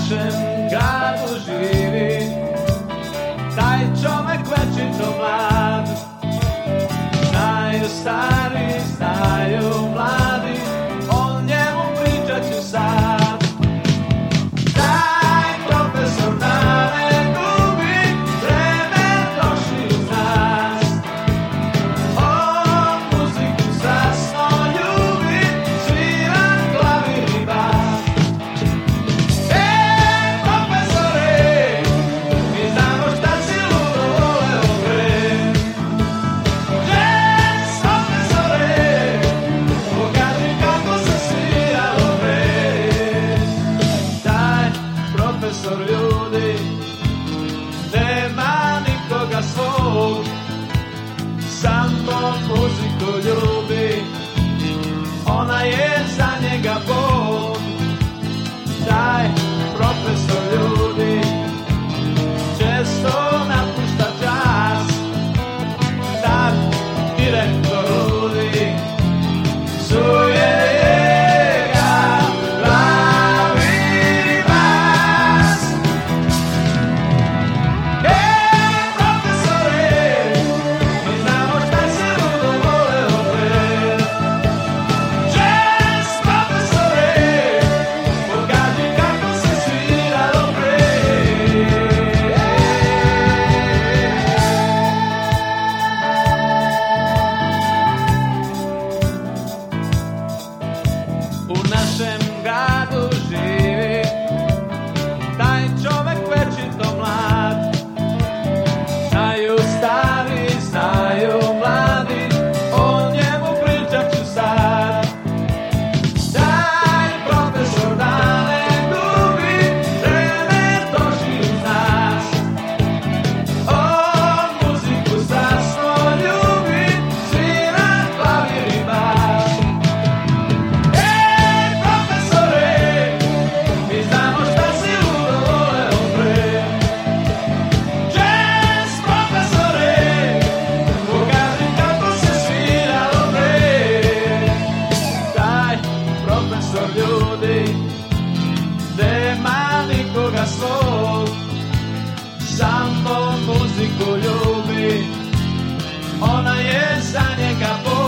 našem gradu živi taj čovek večito mlad. Znaju stari, znaju mladi, o njemu pričat ću sad. Taj profesor da ne gubi, vreme troši uz nas. On muziku strasno ljubi, svira klavir i bas. Profesore, mi znamo šta si ludo voleo bre. Jazz, profesore, pokaži kako se sviralo bre. Taj profesor ljudi, nema nikoga svog, samo muziku ljubi, ona je za njega Bog. Taj profesor ljudi često napušta čas, tak direktor ludi psuje ga klavir i bas. Profesore, mi znamo šta si ludo voleo bre. Jazz, profesore, pokaži kako se sviralo bre. U našem gradu živi taj čovek večito mlad. Znaju stari, znaju mladi, o njemu pričat ću sad. Taj profesor da ne gubi, vreme troši uz nas. On muziku strasno ljubi, svira klavir i bas. Profesore, mi znamo šta si ludo voleo bre. Jazz, profesore, pokaži kako se sviralo bre. Taj profesor ljudi, nema nikoga svog, samo muziku ljubi, ona je za njega Bog.